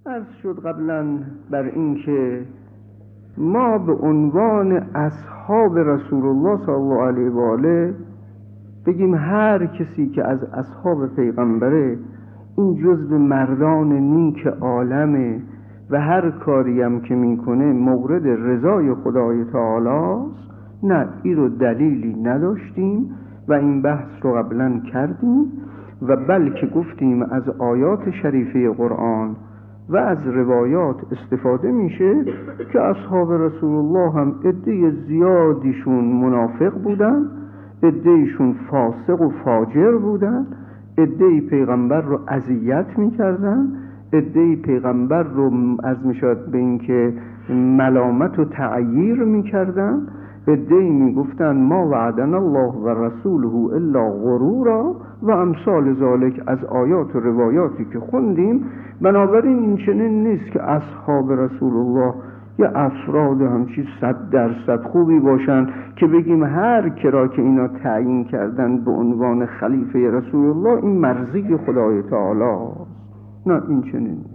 عرض شد قبلا بر این که ما به عنوان اصحاب رسول الله صلی الله علیه و آله بگیم هر کسی که از اصحاب پیغمبره این جزو مردان نیک عالمه و هر کاری هم که میکنه مورد رضای خدای تعالی است. نه، این رو دلیلی نداشتیم و این بحث رو قبلا کردیم و بلکه گفتیم از آیات شریفه قرآن و از روایات استفاده میشه که اصحاب رسول الله هم عده زیادیشون منافق بودن، عدهشون فاسق و فاجر بودن، عده پیغمبر رو اذیت میکردن، عده پیغمبر رو از میشد به این که ملامت و تعییر میکردن، عده‌ای میگفتن ما وعدنا الله و رسوله الا غرورا و امثال ذالک از آیات و روایاتی که خوندیم. بنابراین این چنین نیست که اصحاب رسول الله یا افراد همچی 100% خوبی باشن که بگیم هر کرا که اینا تعیین کردن به عنوان خلیفه رسول الله این مرضی خدای تعالی. نه، این چنین نیست.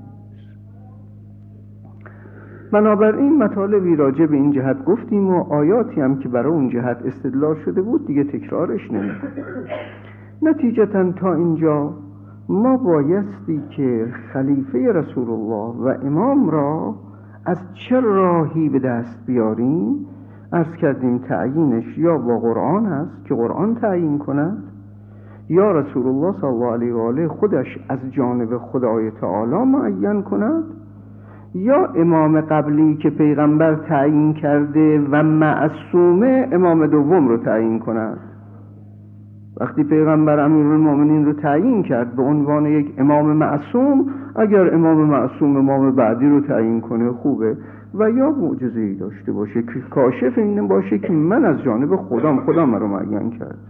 بنابراین مطالبی راجع به این جهت گفتیم و آیاتی هم که برای اون جهت استدلال شده بود دیگه تکرارش نمی‌کنم. نتیجتاً تا اینجا ما بایستی که خلیفه رسول الله و امام را از چه راهی به دست بیاریم؟ عرض کردیم تعیینش یا با قرآن هست که قرآن تعیین کند، یا رسول الله صلی الله علیه و آله خودش از جانب خدای تعالی معین کند، یا امام قبلی که پیغمبر تعیین کرده و معصومه امام دوم رو تعیین کند. وقتی پیغمبر امیرالمومنین رو تعیین کرد به عنوان یک امام معصوم، اگر امام معصوم امام بعدی رو تعیین کنه خوبه، و یا معجزه‌ای داشته باشه که کاشف این باشه که من از جانب خودم رو معین کرد.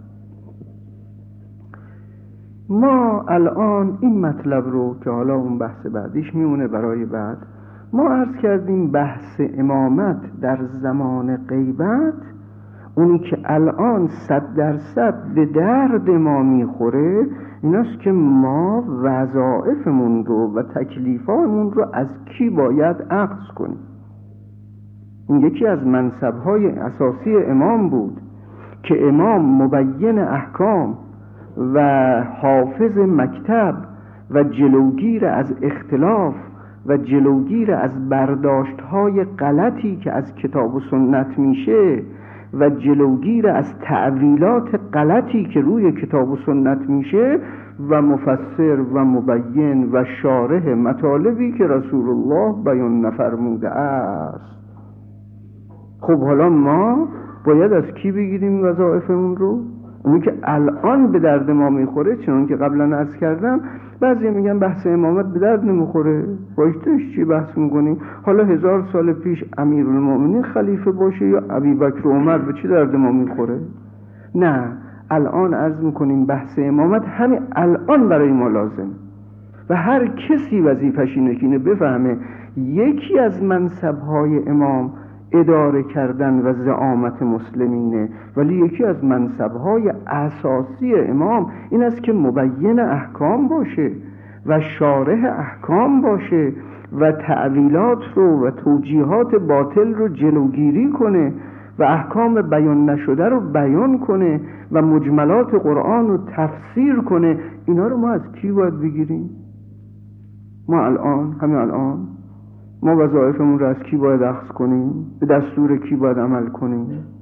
ما الان این مطلب رو که حالا اون بحث بعدیش میمونه برای بعد، ما عرض کردیم بحث امامت در زمان غیبت، اونی که الان 100% به درد ما میخوره ایناست که ما وظایفمون رو و تکلیفامون رو از کی باید اخذ کنیم. این یکی از منصبهای اساسی امام بود که امام مبین احکام و حافظ مکتب و جلوگیر از اختلاف و جلوگیر از برداشت‌های غلطی که از کتاب و سنت میشه و جلوگیر از تعویلات غلطی که روی کتاب و سنت میشه و مفسر و مبین و شارح مطالبی که رسول الله بیان نفرموده است. خب حالا ما باید از کی بگیریم وظایفمون رو؟ اونی که الان به درد ما میخوره، چون که قبلا عرض کردم بعضی میگن بحث امامت به درد نمیخوره، بایدش چی بحث میکنیم؟ حالا 1000 سال پیش امیرالمومنین خلیفه باشه یا ابوبکر و عمر، به چی درد ما میخوره؟ نه، الان عرض میکنیم بحث امامت همین الان برای ما لازم و هر کسی وظیفش اینه که اینو بفهمه یکی از منصبهای امام اداره کردن و زعامت مسلمینه، ولی یکی از منصبهای اساسی امام این است که مبین احکام باشه و شارح احکام باشه و تعویلات رو و توجیهات باطل رو جلوگیری کنه و احکام بیان نشده رو بیان کنه و مجملات قرآن رو تفسیر کنه. اینا رو ما از کی باید بگیریم؟ ما همین الان ما وظایفمون رو از کی باید اخذ کنیم؟ به دستور کی باید عمل کنیم؟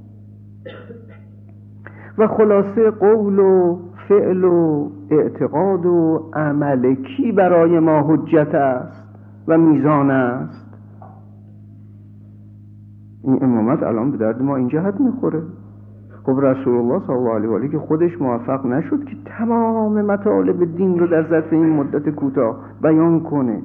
و خلاصه قول و فعل و اعتقاد و عمل کی برای ما حجت است و میزان است؟ این امامت الان به درد ما این جهت میخوره. خب رسول الله صلی الله علیه و آله که خودش موفق نشد که تمام مطالب دین رو در ظرف این مدت کوتاه بیان کنه،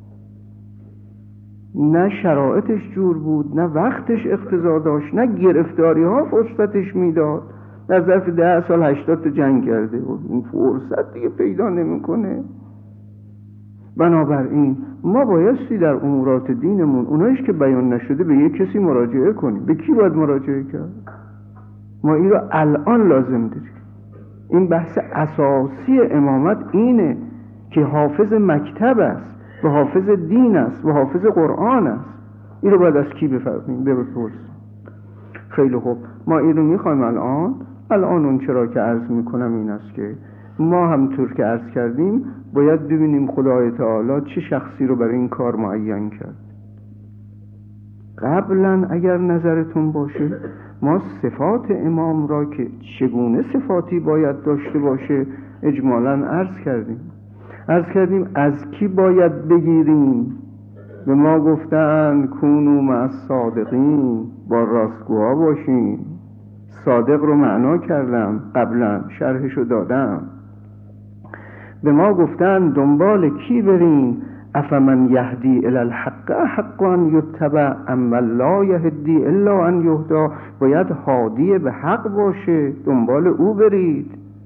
نه شرایطش جور بود، نه وقتش اقتضا داشت، نه گرفتاری ها فرصتش میداد. در ظرف 10 سال 80 تا جنگ کرده و این فرصت دیگه پیدا نمیکنه. بنابراین ما بایستی در امورات دینمون اونایش که بیان نشده به یک کسی مراجعه کنیم. به کی باید مراجعه کرد؟ ما این رو الان لازم داریم. این بحث اساسی امامت اینه که حافظ مکتب است و حافظ دین است و حافظ قرآن است. این رو باید از کی بفهمیم؟ بپرسیم. خیلی خوب، ما این رو میخوایم الان اون چرا که عرض میکنم این است که ما همطور که عرض کردیم باید ببینیم خدای تعالی چه شخصی رو برای این کار معین کرد. قبلا اگر نظرتون باشه ما صفات امام را که چگونه صفاتی باید داشته باشه اجمالاً عرض کردیم از کی باید بگیریم. به ما گفتن کونوا مع الصادقین، با راستگوها باشین. صادق رو معنا کردم، قبلا شرحشو دادم. به ما گفتن دنبال کی برین؟ افمن یهدی الی الحق احق ان یتبع ام لا یهدی الا ان یهدی. باید هادی به حق باشه، دنبال او برید.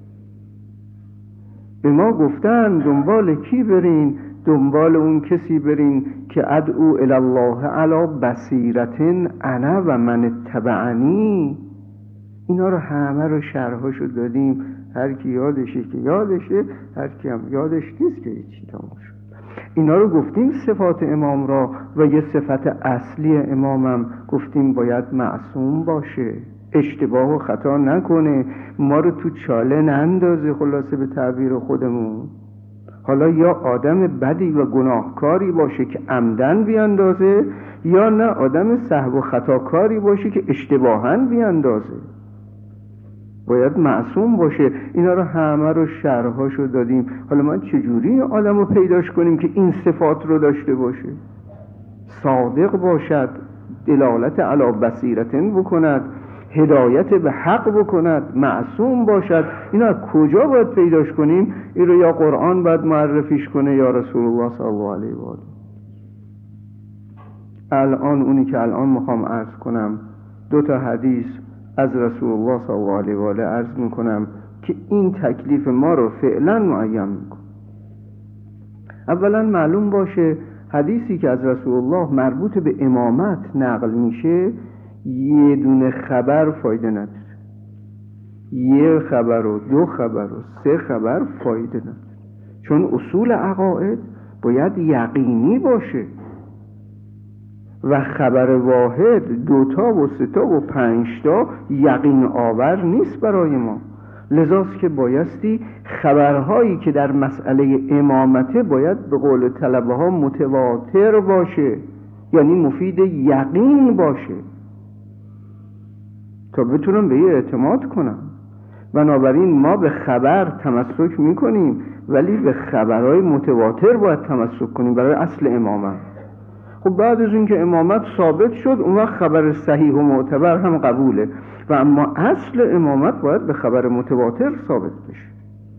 به ما گفتن دنبال کی برین؟ دنبال اون کسی برین که ادعو الی الله علی بصیرة انا و من اتبعنی. اینا رو همه رو شرحاشو دادیم، هر کی یادشه که یادشه، هر کی هم یادش نیست که چی تمام شد. اینا رو گفتیم صفات امام را، و یه صفت اصلی امامم گفتیم باید معصوم باشه، اشتباه و خطا نکنه، ما رو تو چاله نندازه. خلاصه به تعبیر خودمون، حالا یا آدم بدی و گناهکاری باشه که عمدن بیاندازه، یا نه آدم سهو و خطاکاری باشه که اشتباهاً بیاندازه. باید معصوم باشه. اینا رو همه رو شرحاشو دادیم. حالا ما چجوری آدم رو پیداش کنیم که این صفات رو داشته باشه؟ صادق باشد، دلالت علی بصیرة بکند، هدایت به حق بکند، معصوم باشد. اینا کجا باید پیداش کنیم؟ این رو یا قرآن باید معرفیش کنه یا رسول الله صلی الله علیه و آله. الان اونی که الان میخوام عرض کنم 2 حدیث از رسول الله صلی الله علیه و آله عرض میکنم که این تکلیف ما رو فعلا معین میکنه. اولا معلوم باشه حدیثی که از رسول الله مربوط به امامت نقل میشه یه دونه خبر فایده نداره، یه خبر و 2 خبر و 3 خبر فایده نداره، چون اصول عقاید باید یقینی باشه و خبر واحد 2 تا و 3 تا و 5 تا یقین آور نیست برای ما. لذاست که بایستی خبرهایی که در مسئله امامته باید به قول طلبه ها متواتر باشه، یعنی مفید یقین باشه تا بتونم به یه اعتماد کنم. بنابراین ما به خبر تمسک میکنیم، ولی به خبرهای متواتر باید تمسک کنیم برای اصل امامت. خب بعد از این که امامت ثابت شد اون وقت خبر صحیح و معتبر هم قبوله، و اما اصل امامت باید به خبر متواتر ثابت بشه.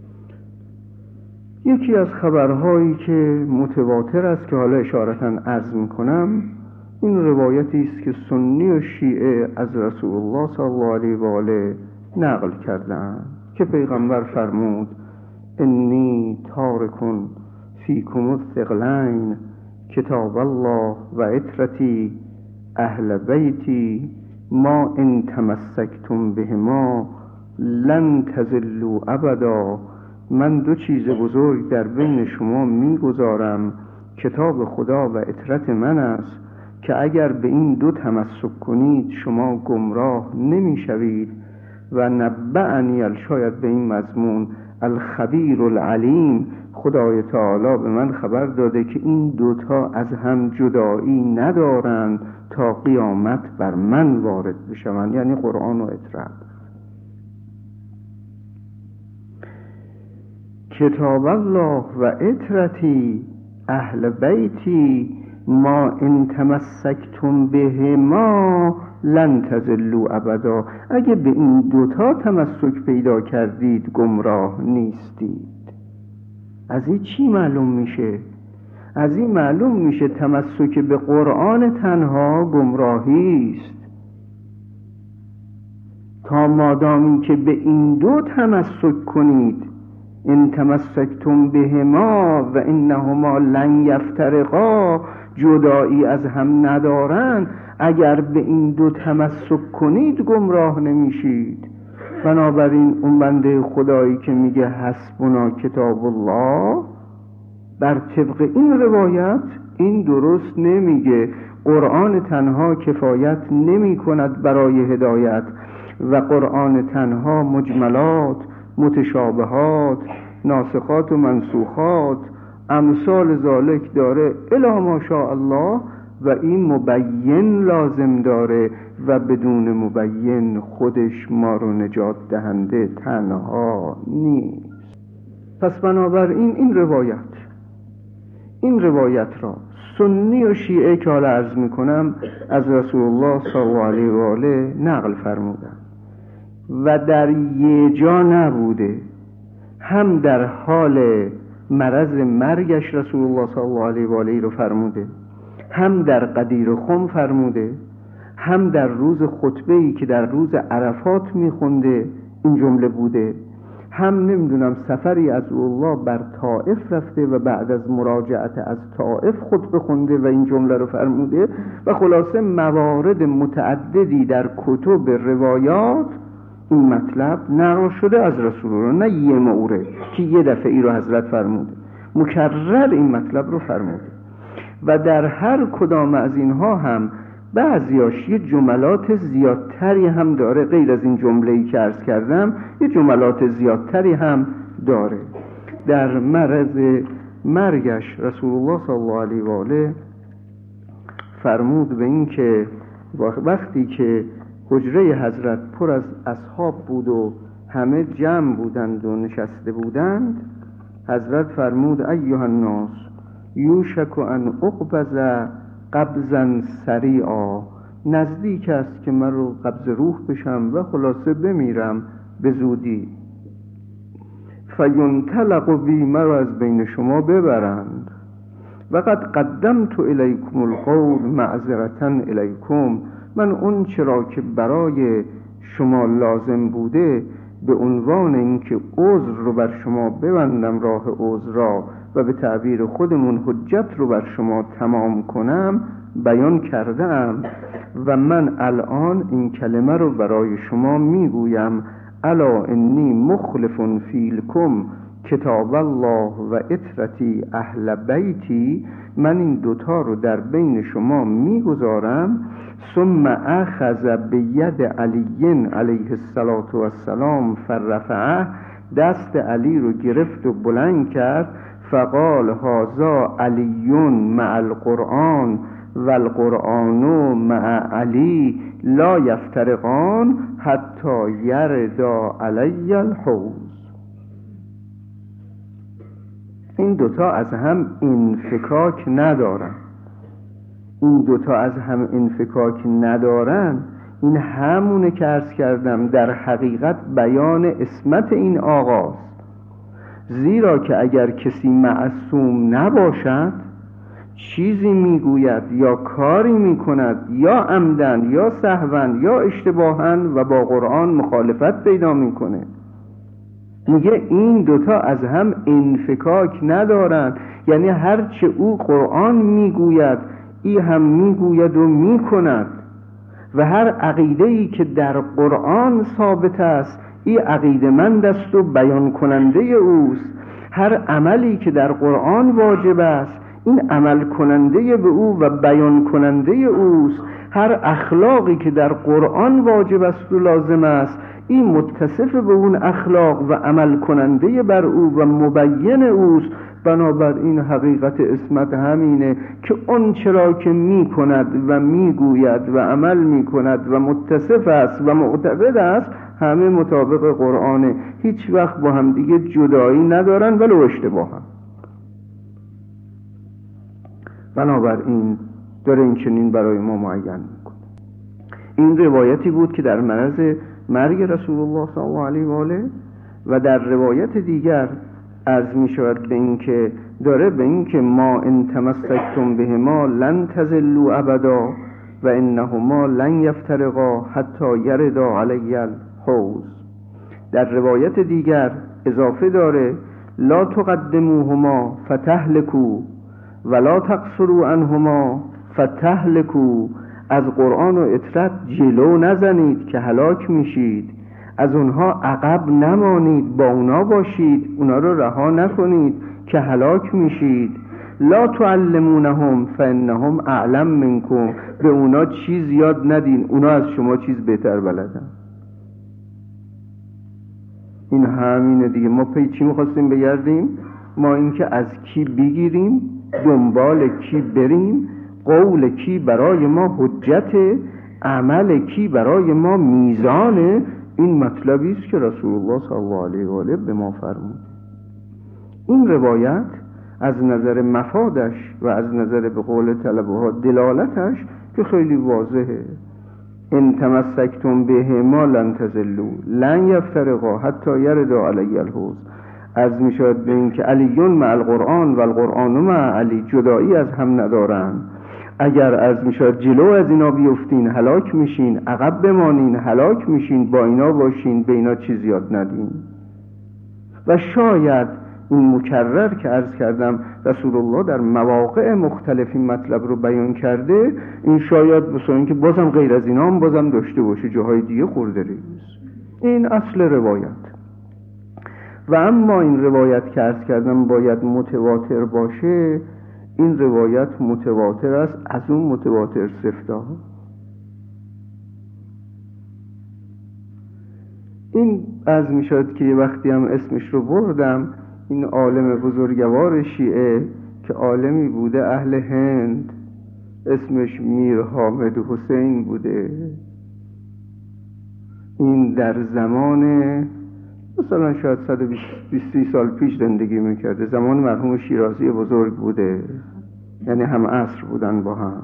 یکی از خبرهایی که متواتر است که حالا اشارتاً عرض میکنم، این روایتی است که سنی و شیعه از رسول الله صلی الله علیه و آله نقل کردند که پیغمبر فرمود انی تارکن فیکم الثقلین کتاب الله و عترتی اهل بیتی ما ان تمسکتم بهما لن تضلوا ابدا. من 2 چیز بزرگ در بین شما میگذارم، کتاب خدا و عترت من است، که اگر به این 2 تمسک کنید شما گمراه نمیشوید. و نبعنی، شاید به این مضمون، الخبیر العلیم، خدای تعالی به من خبر داده که این 2 تا از هم جدایی ندارند تا قیامت بر من وارد بشوند، یعنی قرآن و عترت. کتاب الله و عترتی اهل بیتی ما ان تمسکتم بهما لن تضلوا ابدا. اگه به این 2 تا تمسک پیدا کردید گمراه نیستید. از این چی معلوم میشه؟ از این معلوم میشه تمسک به قرآن تنها گمراهی است. تا مادامی که به این 2 تمسک کنید، ان تمسکتم بهما و انهما لن یفترقا، جدایی از هم ندارن، اگر به این 2 تمسک کنید گمراه نمیشید. بنابراین اون بنده خدایی که میگه حسبنا کتاب الله، بر طبق این روایت این درست نمیگه. قرآن تنها کفایت نمی کند برای هدایت و قرآن تنها مجملات، متشابهات، ناسخات و منسوخات، امثال ذالک داره الی ما شاء الله و این مبین لازم داره و بدون مبین خودش ما رو نجات دهنده تنها نیست. پس بنابراین این روایت را سنی و شیعه که حالا عرض میکنم از رسول الله صلی الله علیه و آله نقل فرمودن و در یه جا نبوده، هم در حال مرض مرگش رسول الله صلی الله علیه و آله رو فرموده، هم در غدیر خم فرموده، هم در روز خطبه‌ای که در روز عرفات میخونده این جمله بوده، هم نمیدونم سفری از الله بر طائف رفته و بعد از مراجعت از طائف خطبه خونده و این جمله رو فرموده. و خلاصه موارد متعددی در کتب روایات این مطلب نقل شده از رسول الله، نه یه مورد که یه دفعه ای رو حضرت فرموده، مکرر این مطلب رو فرموده. و در هر کدام از اینها هم بعضیاش یه جملات زیادتری هم داره، غیر از این جمله‌ای که عرض کردم یه جملات زیادتری هم داره. در مرض مرگش رسول الله صلی الله علیه و آله فرمود به این که وقتی که حجره حضرت پر از اصحاب بود و همه جمع بودند و نشسته بودند، حضرت فرمود ایها الناس یوشک ان اقبض قبضا سریعا، نزدیک است که من رو قبض روح بشم و خلاصه بمیرم به زودی. فینطلق بی، مرا از بین شما ببرند. وقد قدمت الیکم القول معذرة الیکم، من اون چرا که برای شما لازم بوده به عنوان اینکه عذر رو بر شما ببندم، راه عذر را، و به تعبیر خودمون حجت رو بر شما تمام کنم بیان کردم. و من الان این کلمه رو برای شما میگویم الا انی مخلف فیلکم کتاب الله و اطرتی اهل بیتی، من این دوتا رو در بین شما میگذارم. ثم اخذ بید علی علیه السلام فرفعه، دست علی رو گرفت و بلند کرد. فقال هذا علی مع القرآن و القرآن مع علی لا یفترقان حتی یردا علی الحوض. این دوتا از هم انفکاک ندارن. این همونه که عرض کردم، در حقیقت بیان عصمت این آقاست. زیرا که اگر کسی معصوم نباشد، چیزی میگوید یا کاری میکند یا عمدن یا سهوا یا اشتباها و با قرآن مخالفت پیدا میکنه. میگه این دوتا از هم انفکاک ندارن، یعنی هرچه او قرآن میگوید ای هم میگوید و میکند، و هر عقیده‌ای که در قرآن ثابت است ای عقیده‌مند است و بیان کننده اوست. هر عملی که در قرآن واجب است این عمل کننده به او و بیان کننده اوست. هر اخلاقی که در قرآن واجب است و لازم است این متصف به اون اخلاق و عمل کننده بر او و مبین اوست. بنابراین حقیقت عصمت همینه که اون چرا که می کند و می گوید و عمل می کند و متصف است و معتقد است همه مطابق قرآنه، هیچ وقت با هم دیگه جدایی ندارن ولو اشتباه هم. بنابراین داره این چنین برای ما معین میکنه. این روایتی بود که در مرض مرگ رسول الله صلی الله علیه و آله، و در روایت دیگر عرض می شود به این که داره به این که ما ان تمسکتم بهما لن تضلوا ابدا و انهما لن یفترقا حتی یردا علی الحوض. در روایت دیگر اضافه داره لا تقدموهما فتهلكوا ولا تقصروا عنهما فتهلكوا، از قرآن و اطرت جلو نزنید که هلاک میشید، از اونها عقب نمانید، با اونا باشید، اونا رو رها نکنید. که هلاک میشید. لا تعلمونهم فانهم اعلم منکم، به اونا چیز یاد ندین، اونا از شما چیز بهتر بلدن. این همینه دیگه. ما پی چی میخواستیم بگردیم؟ ما اینکه از کی بگیریم، دنبال کی بریم، قول کی برای ما حجت، عمل کی برای ما میزانه. این مطلبی است که رسول الله صلی الله علیه و آله به ما فرمود. این روایت از نظر مفادش و از نظر به قول طلبه ها دلالتش که خیلی واضحه. ان تمسکتم بهما لن تضلوا لن یفترقا حتی یردا علی الحوض. از میشد به این که علیون مع القرآن و القرآن مع علی، جدایی از هم ندارن. اگر از میشد جلو از اینا بیفتین هلاک میشین، عقب بمانین هلاک میشین، با اینا باشین، به اینا چیز یاد ندین. و شاید این مکرر که عرض کردم رسول الله در مواقع مختلف این مطلب رو بیان کرده، این شاید بسیار که بازم غیر از اینا هم بازم داشته باشه، جاهای دیگه خورده ریز. این اصل روایت. و اما این روایت که عرض کردم باید متواتر باشه، این روایت متواتر است، از اون متواتر سفتا. این از می شد که یه وقتی هم اسمش رو بردم، این عالم بزرگوار شیعه که عالمی بوده اهل هند، اسمش میر حامد حسین بوده. این در زمان مثلا شاید 120 سال پیش زندگی میکرده، زمان مرحوم شیرازی بزرگ بوده، یعنی هم عصر بودن با هم.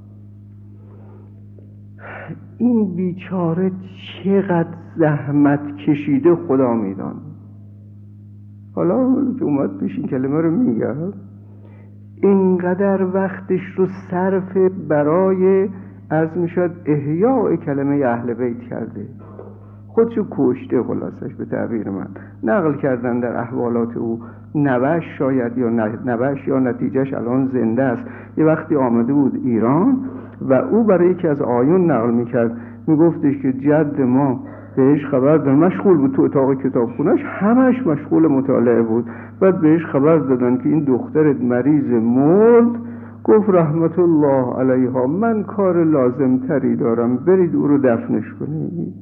این بیچاره چقدر زحمت کشیده خدا میدان. حالا که اومد پیش این کلمه رو میگم، اینقدر وقتش رو صرف برای عرض میشد احیاء کلمه اهل بیت کرده، خودشو کشته. خلاصش به تعبیر من نقل کردن در احوالات او، نوش شاید یا نوش یا نتیجهش الان زنده است. یه وقتی آمده بود ایران و او برای یکی از آیون نقل میکرد، میگفتش که جد ما بهش خبر دادن، مشغول بود تو اتاق کتابخونه‌اش، همش مشغول مطالعه بود. بعد بهش خبر دادن که این دخترت مریض مرد. گفت رحمت الله علیها من کار لازم تری دارم، برید او رو دفنش کنید.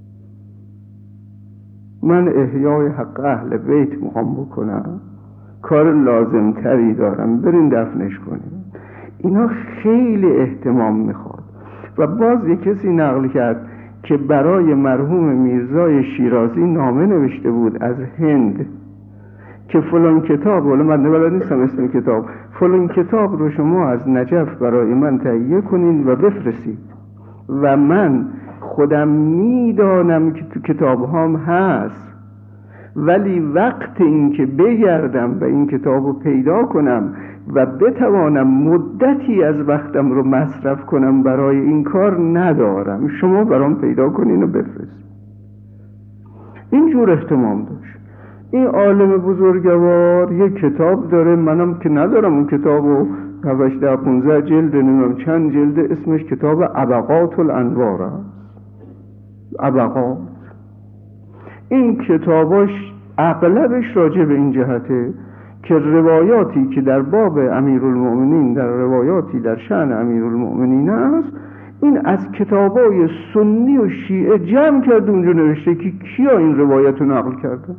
من احیای حق اهل بیت میخوام بکنم، کار لازم تری دارم، برین دفنش کنید. اینا خیلی اهتمام میخواد. و باز یک کسی نقل کرد که برای مرحوم میرزای شیرازی نامه نوشته بود از هند که فلان کتاب، ولی من بلد نیستم اسم کتاب، فلان کتاب رو شما از نجف برای من تهیه کنین و بفرستید. و من خودم میدانم که تو کتاب هام هست، ولی وقت این که بگردم و این کتاب رو پیدا کنم و بتوانم مدتی از وقتم رو مصرف کنم برای این کار ندارم، شما برام پیدا کنین و بفرستید. اینجور اهتمام داشت. این عالم بزرگوار یک کتاب داره، منم که ندارم اون کتابو، 15 جلد نمیم چند جلد، اسمش کتاب ابقات الانوار است. ابقات. این کتاباش اغلبش راجع به این جهته که روایاتی که در باب امیرالمؤمنین، در روایاتی در شأن امیرالمؤمنین است، این از کتابای سنی و شیعه جمع کرده اونجا نوشته که کیا این روایت رو نقل کردن.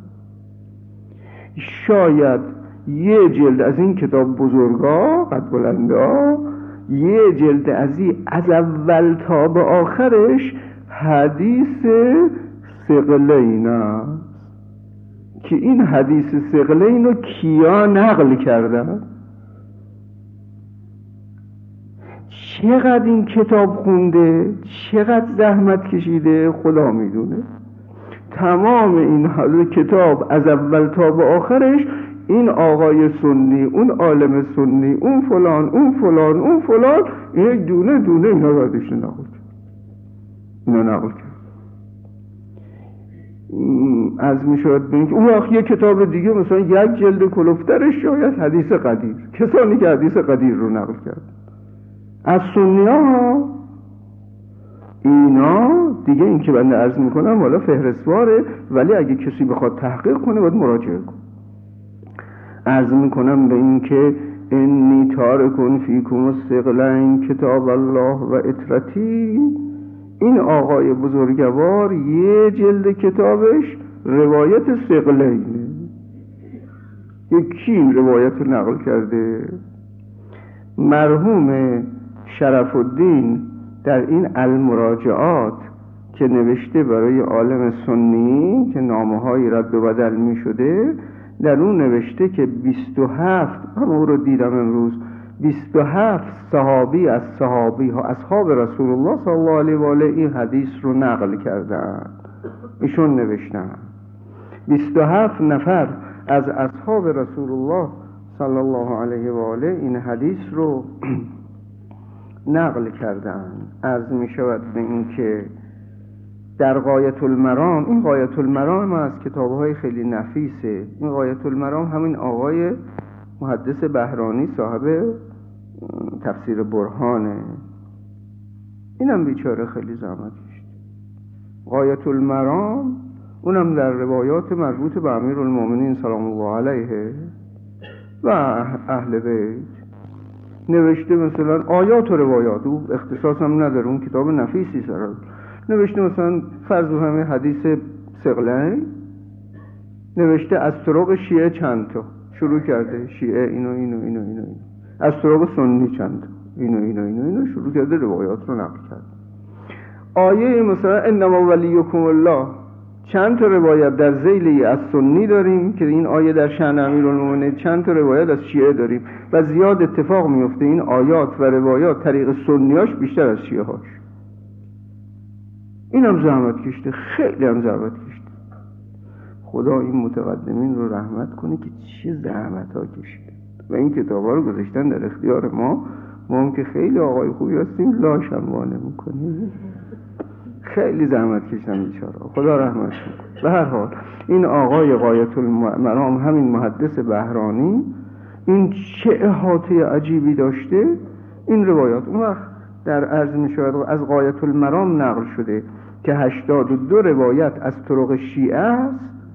شاید یه جلد از این کتاب بزرگا قد بلندا، یه جلد از اول تا به آخرش حدیث ثقلین است که این حدیث ثقلین رو کیا نقل کردن. چقدر این کتاب خونده، چقدر زحمت کشیده، خدا میدونه. تمام این کتاب از اول تا به آخرش این آقای سنی، اون عالم سنی، اون فلان، اون فلان، اون فلان، این دونه دونه اینا رو ازش نقل کرد. اینا نقل کرد. از میشود بینید اون وقت یک کتاب دیگه مثلا یک جلد کلوفترش شاید حدیث قدیر، کسانی که حدیث قدیر رو نقل کرد از سنی ها. اینا دیگه این که بنده عرض میکنم والا فهرستواره، ولی اگه کسی بخواد تحقیق کنه باید مراجعه کنه. عرض میکنم به این که انی تارکون فیکم الثقلین کتاب الله و اطرتی، این آقای بزرگوار یه جلد کتابش روایت ثقلینه. یکی این روایت رو نقل کرده مرحوم شرف الدین در این المراجعات که نوشته برای عالم سنی که نامه‌های رد و بدل می شده، در اون نوشته که 27 همون رو دیدم امروز 27 صحابی از صحابی ها اصحاب رسول الله صلی الله علیه و آله این حدیث رو نقل کردن. ایشون نوشتن 27 نفر از اصحاب رسول الله صلی الله علیه و آله این حدیث رو نقل کردن. عرض می شود به این که در غایت المرام، این غایت المرام از کتاب‌های خیلی نفیسه، این غایت المرام همین آقای محدث بهرانی صاحب تفسیر برهانه، اینم بیچاره خیلی زحمت کشید. غایت المرام اونم در روایات مربوط به امیرالمومنین سلام الله علیه و اهل بیت نوشته، مثلا آیات و روایات، او اختصاص هم نداره، اون کتاب نفیسی سره نوشته، مثلا فرض بفرمایید حدیث ثقلین نوشته از طرق شیعه چند تا شروع کرده، شیعه اینو از طرق سنی چند تا اینو شروع کرده، روایات رو نقل کرده. آیه مثلا انما ولیکم الله چند تا روایت در ذیلی از سنی داریم که این آیه در شأن امیرالمومنین، چند تا روایت از شیعه داریم و زیاد اتفاق میفته این آیات و روایات طریق سنیاش بیشتر از شیعه هاش. اینم زحمت کشته، خیلی هم زحمت کشته. خدا این متقدمین رو رحمت کنه که چه زحمت ها کشیده و این کتاب ها رو گذاشتن در اختیار ما هم که خیلی آقای خوبی هستیم لاش هم وانه میکنیم. خیلی زحمت کشیدن بیچاره، خدا رحمت کنه. به هر حال این آقای غایت المرام همین محدث بهرانی این چه احاطه عجیبی داشته. این روایات اون وقت در عرض می شود از غایت المرام نقل شده که 82 روایت از طرق شیعه است،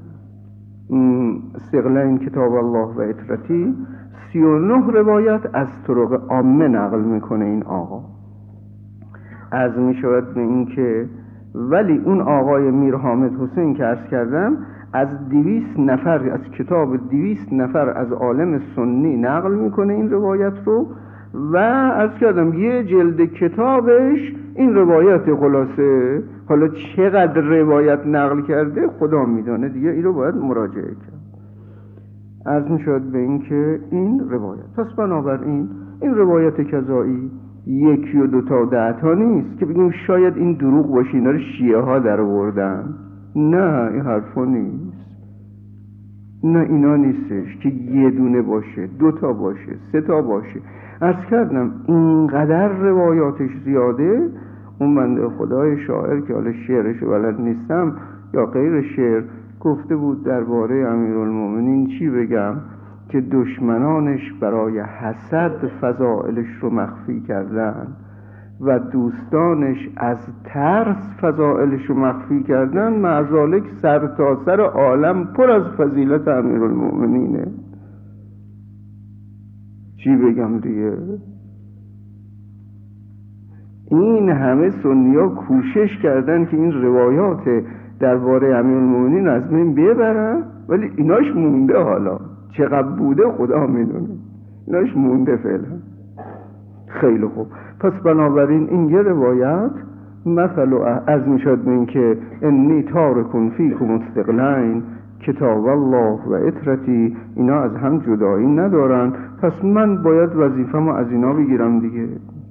ثقلین کتاب الله و اطرتی، 39 روایت از طرق عامه نقل میکنه این آقا. عرض می شود به این که ولی اون آقای میر حامد حسین که عرض کردم از 200 نفر از کتاب 200 نفر از عالم سنی نقل میکنه این روایت رو و عرض کردم یه جلد کتابش این روایت خلاصه. حالا چقدر روایت نقل کرده خدا میدانه دیگه، این رو باید مراجعه کرد. عرض میشد به این که این روایت پس بنابراین این روایت کذایی یکی و 2 تا 10 تا نیست که بگیم شاید این دروغ باشه، اینا رو شیعه ها در آوردن. نه این حرفا نیست، نه اینا نیستش که یه دونه باشه، 2 تا باشه، 3 تا باشه. عرض کردم اینقدر روایاتش زیاده. اون بنده خدای شاعر که حالا شعرش بلد نیستم یا غیر شعر گفته بود درباره امیرالمومنین چی بگم که دشمنانش برای حسد فضائلش رو مخفی کردن و دوستانش از ترس فضائلش رو مخفی کردن، معذالک سر تا سر عالم پر از فضیلت امیرالمومنینه. چی بگم دیگه؟ این همه سنی‌ها کوشش کردن که این روایات درباره امیرالمومنین از بین ببرن ولی ایناش مونده. حالا چقدر بوده خدا میدونه، ایناش مونده فعلا. خیلی خوب، پس بنابراین این یه روایت مثلا از میشد به این که انی تارکون فیکم الثقلین کتاب الله و اطرتی، اینا از هم جدایی ندارن، پس من باید وظیفه‌مو از اینا بگیرم دیگه.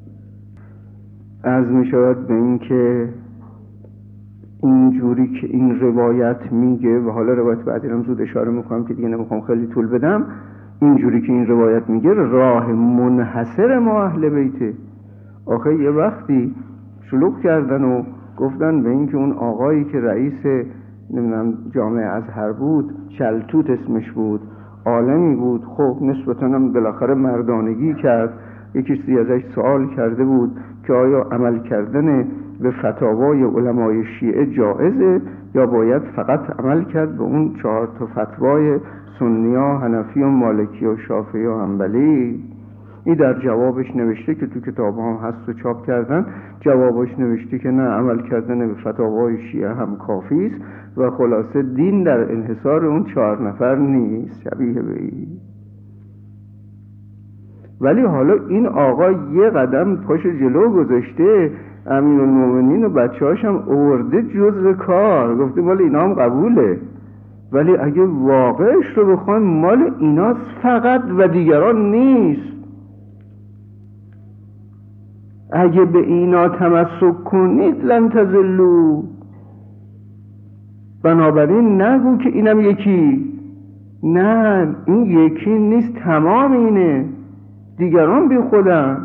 از میشود به این که اینجوری که این روایت میگه و حالا روایت بعدی رو زود اشاره میکنم که دیگه نمیخوام خیلی طول بدم، اینجوری که این روایت میگه راه منحصر ما اهل بیته. آخه یه وقتی شلوغ کردن و گفتن به این که اون آقایی که رئیس نمیدونم جامعه ازهر بود، شلتوت اسمش بود، عالمی بود، خب نسبتاً هم بالاخره مردانگی کرد. یکی ازش سوال کرده بود که آیا عمل کردن به فتاوای علمای شیعه جائزه؟ یا باید فقط عمل کرد به اون 4 فتوای سنی ها، حنفی و مالکی و شافعی و حنبلی؟ این در جوابش نوشته که تو کتاب هم هست و چاپ کردن، جوابش نوشته که نه، عمل کردن به فتاوای شیعه هم کافی است و خلاصه دین در انحصار اون 4 نفر نیست. شبیه به این. ولی حالا این آقا یه قدم پاش جلو گذاشته، امیرالمومنین و بچه‌هاش هم آورده جزء کار، گفته مال اینا هم قبوله، ولی اگه واقعش رو بخوان مال ایناست فقط و دیگران نیست. اگه به اینا تمسک کنید لن تضلوا، بنابراین نگو که اینم یکی، نه این یکی نیست، تمام اینه، دیگران بی خودن.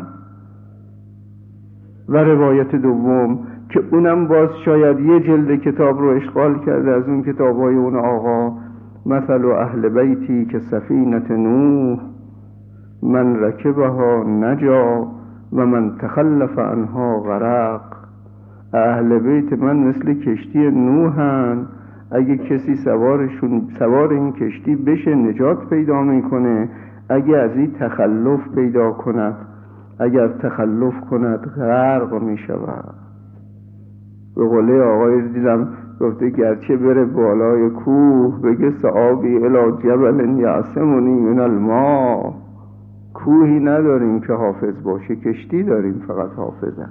و روایت دوم که اونم باز شاید یه جلد کتاب رو اشغال کرده از اون کتابای اون آقا، مثل اهل بیتی که سفینه نوح من رکبها نجا و من تخلف عنها غرق. اهل بیت من مثل کشتی نوحن، اگه کسی سوار این کشتی بشه نجات پیدا میکنه، اگه از این تخلف پیدا کند، اگر تخلف کند غرق می شود. به قوله آقای دیدم گفته گرچه بره بالای کوه بگه سآبی الی جبل یعصمنی من الماء، کوهی نداریم که حافظ باشه، کشتی داریم فقط حافظه.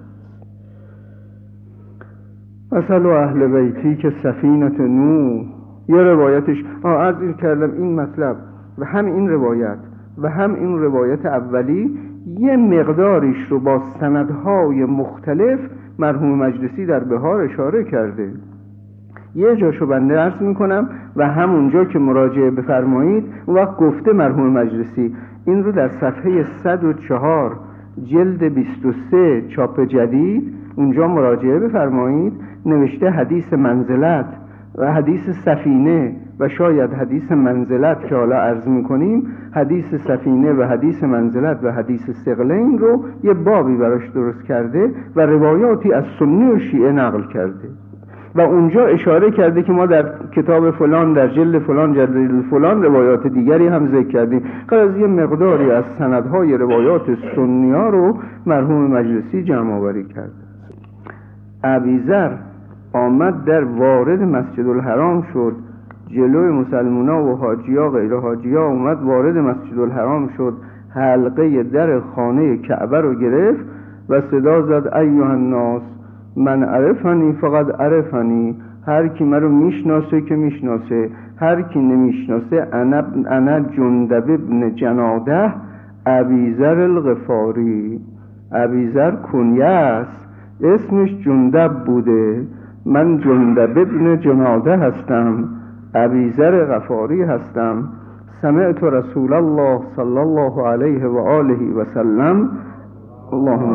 مثل اهل بیتی که سفینه نوح. یه روایتش عرض کردم این مطلب و هم این روایت و هم این روایت اولی یه مقداریش رو با سندهای مختلف مرحوم مجلسی در بهار اشاره کرده. یه جاشو بنده عرض میکنم و همونجا که مراجعه بفرمایید اون وقت گفته مرحوم مجلسی این رو در صفحه 104 جلد 23 چاپ جدید اونجا مراجعه بفرمایید، نوشته حدیث منزلت و حدیث سفینه و شاید حدیث منزلت که حالا عرض میکنیم، حدیث سفینه و حدیث منزلت و حدیث ثقلین رو یه بابی براش درست کرده و روایاتی از سنی و شیعه نقل کرده و اونجا اشاره کرده که ما در کتاب فلان در جلد فلان جلد فلان روایات دیگری هم ذکر کردیم. از یه مقداری از سندهای روایات سنی ها رو مرحوم مجلسی جمع آوری کرده. ابیذر آمد در وارد مسجد الحرام شد، جلوی مسلمونا و حاجیا غیر حاجیا اومد وارد مسجد الحرام شد، حلقه در خانه کعبه رو گرفت و صدا زد ایها الناس من عرفنی فقط عرفنی، هر کی من رو میشناسه که میشناسه، هر کی نمیشناسه انا جندب ابن جناده ابیذر الغفاری. ابیذر کنیه است، اسمش جندب بوده، من جندب ابن جناده هستم، ابیذر غفاری هستم. سمعت رسول الله صلی الله علیه و آله و سلم اللهم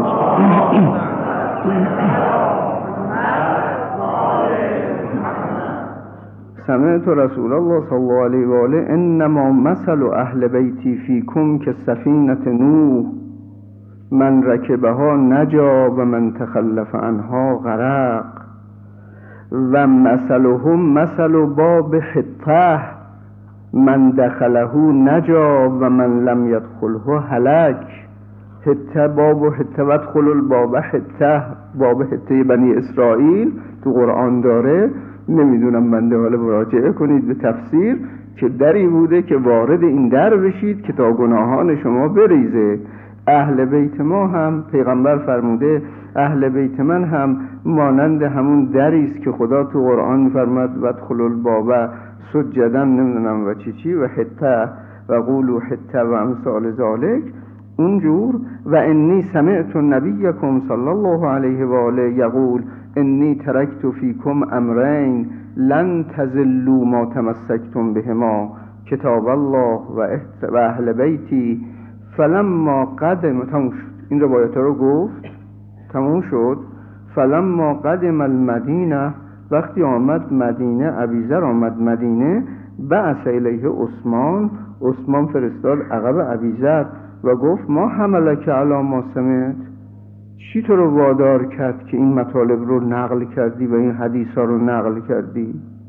سمعت رسول الله صلی الله علیه و آله انما مثل اهل بیتی فیکم که سفینه نوح من رکبها نجا و من تخلف عنها غرق و مثلهم مثل باب حطه من دخله نجا و من لم یدخله هلک. حطه باب و حطه ودخل الباب حطه، باب حطه بنی اسرائیل تو قرآن داره، نمیدونم بنده حالا مراجعه کنید به تفسیر که دری بوده که وارد این در بشید که تا گناهان شما بریزه. اهل بیت ما هم پیغمبر فرموده اهل بیت من هم مانند همون دریست که خدا تو قرآن فرمود ودخل الباب سجدا نمیدونم و چی و حته و قولوا حته و امثال ذالک اونجور. و انی سمعت نبیکم صلی الله علیه و آله یقول انی ترکت فیکم امرین لن تضلوا ما تمسکتم بهما کتاب الله و اهل بیتی فلما قدم. تموم شد، این روایت رو گفت تموم شد. فلما قدم المدینه، وقتی آمد مدینه، ابیذر آمد مدینه، بعث الیه عثمان فرستاد عقب ابیذر و گفت ما حملک علی ما سمعت، چی تو رو وادار کرد که این مطالب رو نقل کردی و این حدیث ها رو نقل کردی؟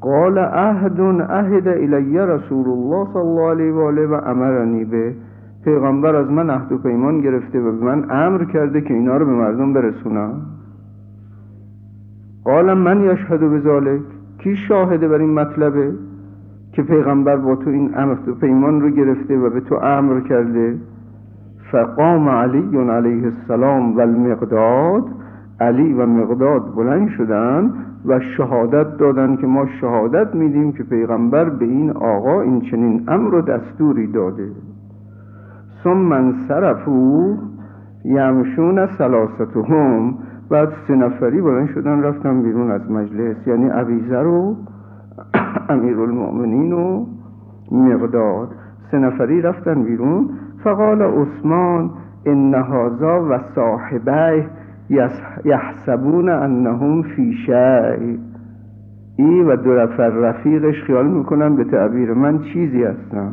قال عهد عهد الی رسول الله صلی الله علیه و آله و امرنی به، پیغمبر از من عهد و پیمان گرفته و به من امر کرده که اینا رو به مردم برسونم. قال من یشهد بذلک، کی شاهده بر این مطلبه که پیغمبر با تو این عهد و پیمان رو گرفته و به تو امر کرده؟ فقام علی علیه السلام و المقداد، علی و مقداد بلند شدن و شهادت دادن که ما شهادت میدیم که پیغمبر به این آقا این چنین امر و دستوری داده. ثم انصرفوا یمشون ثلاثتهم، بعد 3 نفری بلند شدن رفتن بیرون از مجلس، یعنی ابیذر و امیرالمؤمنین و مقداد 3 نفری رفتن بیرون. فقال عثمان ان هذا و صاحبه یحسبون انهم فی شیء، این و 2 نفر رفیقش خیال میکنن به تعبیر من چیزی هستن.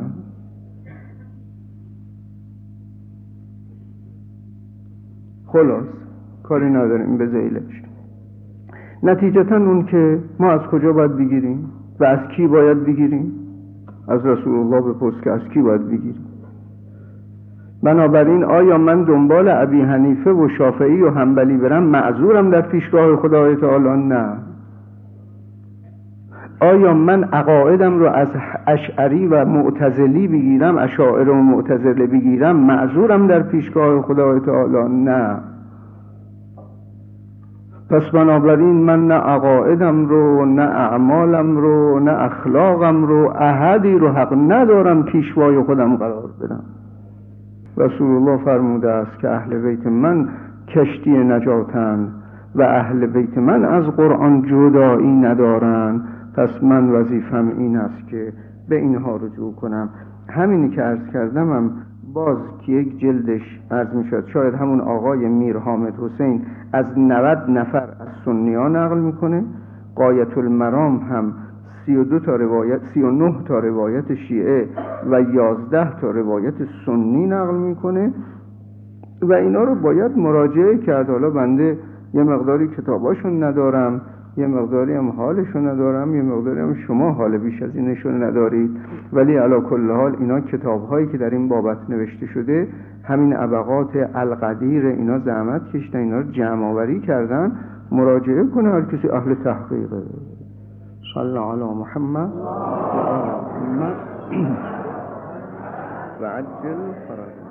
خلاص کاری نداریم به ذیلش. نتیجتا اون که ما از کجا باید بگیریم و از کی باید بگیریم؟ از رسول الله بپرس که از کی باید بگیریم. بنابراین آیا من دنبال ابی حنیفه و شافعی و حنبلی برم معذورم در پیشگاه خدای تعالی؟ نه. آیا من عقایدم رو از اشعری و معتزلی بگیرم، اشاعره و معتزله بگیرم، معذورم در پیشگاه خدای تعالی؟ نه. پس بنابراین من نه عقایدم رو، نه اعمالم رو، نه اخلاقم رو، احدی رو حق ندارم پیشوای خودم قرار بدم. رسول الله فرموده است که اهل بیت من کشتی نجاتن و اهل بیت من از قرآن جدایی ندارن. پس من وظیفم این است که به اینها رجوع کنم. همینی که عرض کردم هم باز که یک جلدش عرض می شد، شاید همون آقای میر حامد حسین از 90 نفر از سنیان نقل میکنه. غایت المرام هم 39 تا روایت شیعه و 11 تا روایت سنی نقل میکنه و اینا رو باید مراجعه کرد. حالا بنده یه مقداری کتاباشون ندارم، یه مقداری هم حالشون ندارم، یه مقداری هم شما حال بیش از اینشون ندارید، ولی علی کل حال اینا کتاب‌هایی که در این بابت نوشته شده، همین ابقات القدیر اینا زحمت کشیدن، اینا رو جمع آوری کردن. مراجعه کنه هر کسی اهل تحقیقه. صلی علی محمد و آل محمد و عجل فرج.